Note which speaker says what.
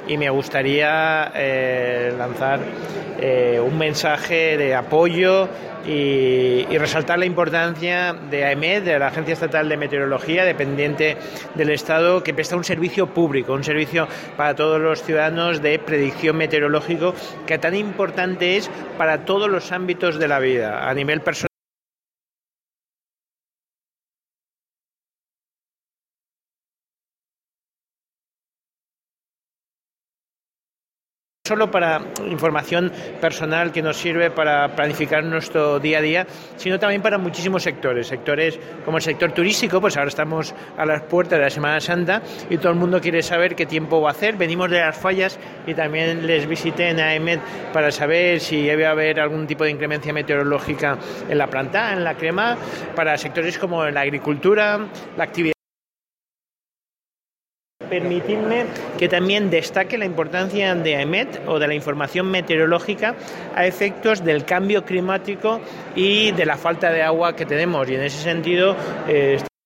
Speaker 1: y me gustaría lanzar un mensaje de apoyo y resaltar la importancia de AEMET, de la Agencia Estatal de Meteorología, dependiente del Estado, que presta un servicio público, un servicio para todos los ciudadanos de predicción meteorológico, que tan importante es para todos los ámbitos de la vida, a nivel personal, solo para información personal que nos sirve para planificar nuestro día a día, sino también para muchísimos sectores como el sector turístico. Pues ahora estamos a las puertas de la Semana Santa y todo el mundo quiere saber qué tiempo va a hacer. Venimos de las fallas y también les visité en AEMET para saber si debe haber algún tipo de inclemencia meteorológica en la planta, en la crema, para sectores como la agricultura, la actividad. Permitidme que también destaque la importancia de AEMET o de la información meteorológica a efectos del cambio climático y de la falta de agua que tenemos, y en ese sentido